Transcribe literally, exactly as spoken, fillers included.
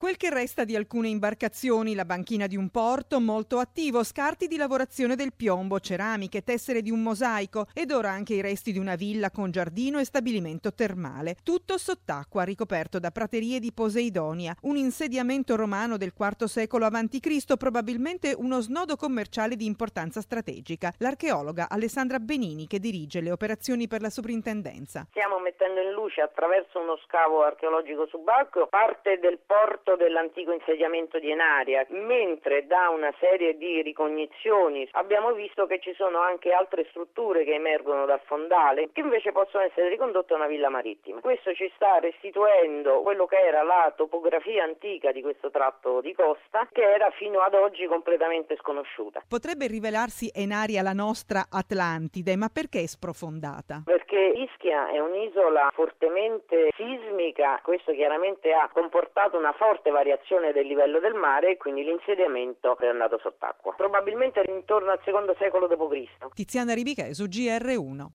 Quel che resta di alcune imbarcazioni, la banchina di un porto molto attivo, scarti di lavorazione del piombo, ceramiche, tessere di un mosaico ed ora anche i resti di una villa con giardino e stabilimento termale. Tutto sott'acqua, ricoperto da praterie di Poseidonia, un insediamento romano del quarto secolo avanti Cristo, probabilmente uno snodo commerciale di importanza strategica. L'archeologa Alessandra Benini, che dirige le operazioni per la soprintendenza. Stiamo mettendo in luce attraverso uno scavo archeologico subacqueo parte del porto dell'antico insediamento di Enaria, mentre da una serie di ricognizioni abbiamo visto che ci sono anche altre strutture che emergono dal fondale che invece possono essere ricondotte a una villa marittima. Questo ci sta restituendo quello che era la topografia antica di questo tratto di costa, che era fino ad oggi completamente sconosciuta. Potrebbe rivelarsi Enaria la nostra Atlantide, ma perché sprofondata? Perché Ischia è un'isola fortemente sismica, questo chiaramente ha comportato una forte variazione del livello del mare e quindi l'insediamento è andato sott'acqua, probabilmente intorno al secondo secolo dopo Cristo. Tiziana Ribichè su G R uno.